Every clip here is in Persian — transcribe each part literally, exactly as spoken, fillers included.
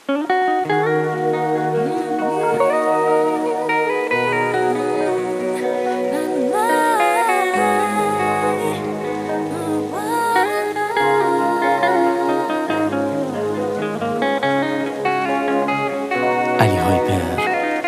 علی هایپر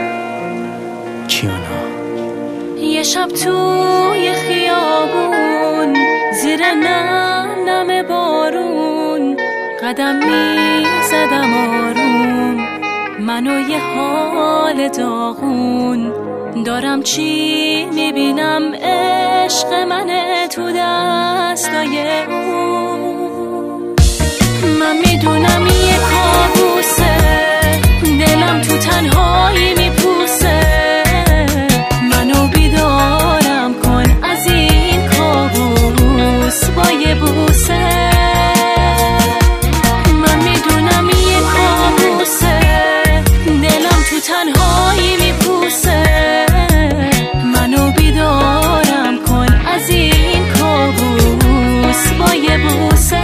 کیانا. یه شب توی خیابون زیر نم نم بارون قدم می زدم آروم، منو یه حال داغون دارم، چی میبینم عشق منه تو دستای اون. من میدونم یه کابوسه، دلم تو تنهایی میپوسه، منو بیدارم کن از این کابوس با یه بوسه. من میدونم یه کابوسه، دلم تو تنهایی میپوسه، منو بیدارم کن از این کابوس با یه بوسه.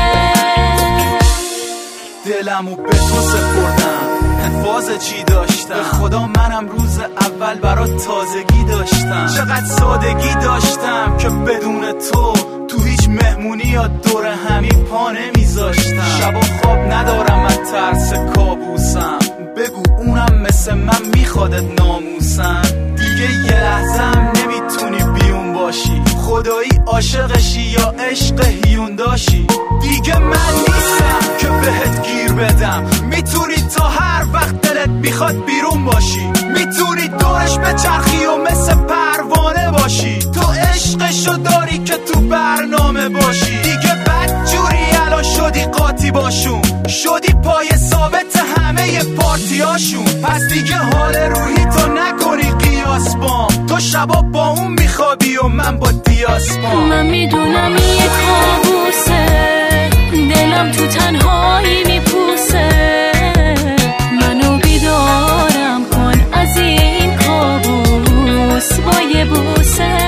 دلمو به تو سپردم، حفاظ چی داشتم، به خدا منم روز اول برات تازگی داشتم. چقدر سادگی داشتم که بدون تو تو هیچ مهمونی یا دور همی پا نمیذاشتم. شبا خواب ندارم من ترس کابوسم، بگو اونم مثل من میخوادت ناموسم. دیگه یه لحظم نمیتونی بیون باشی، خدایی عاشقشی یا عشق هیون داشی. دیگه من نیستم که بهت گیر بدم، میتونی تا هر وقت دلت میخواد بیرون باشی، میتونی دورش به چرخی و مثل پروانه باشی. تو عشقشو داری که تو برنامه باشی. دیگه بدجوری الان شدی قاطی باشون، شدی پای ثابت همه پارتیاشون. پس دیگه حال روحی تو نکنی قیاس بام، تو شبا با اون میخوابی و من با دیاس بام. من میدونم یه کابوسه، دلم تو تنهایی میپوسه، منو بیدارم کن از این کابوس با یه بوسه.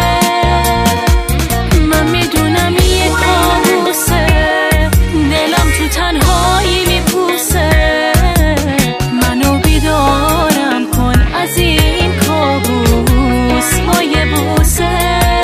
من میدونم یه کابوسه، دلم تو تنهایی میپوسه، منو بیدارم کن از این کابوس با یه بوسه.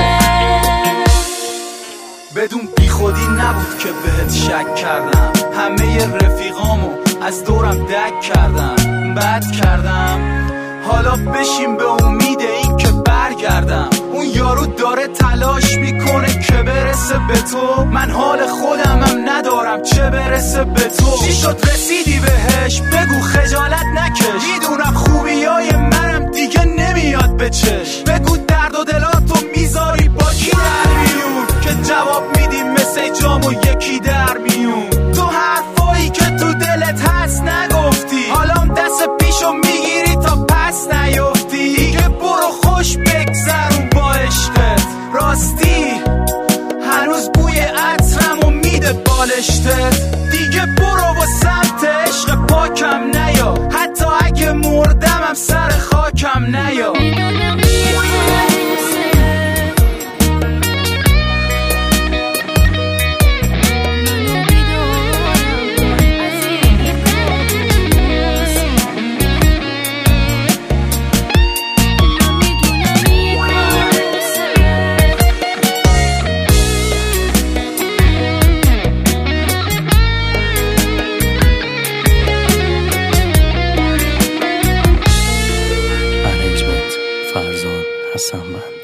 بدون بی خودی نبود که بهت شک کردم، همه رفیقامو از دورم دک کردم، بد کردم. حالا بشین به امید این که برگردم. اون یارو داره تلاش میکنه که برسه به تو، من حال خودمم ندارم چه برسه به تو. چی شد رسیدی بهش؟ بگو خجالت نکش، میدونم خوبیای منم دیگه نمیاد به چشم. بگو درد و دلاتو میذاری با کی در میون، که جواب میدی مثل جامو یکی در میون. تو حرفایی که تو دلت هست نگفتی، حالا دست پیشو میگیری تا پس نیفتی. دیگه برو خوش بگذرون با عشقت، راستی هنوز بوی عطرمو میده بالشتت. دیگه برو و سمت عشق پاکم نیا، حتی اگه مردمم سر خاکم نیا. فرزان حسن بند.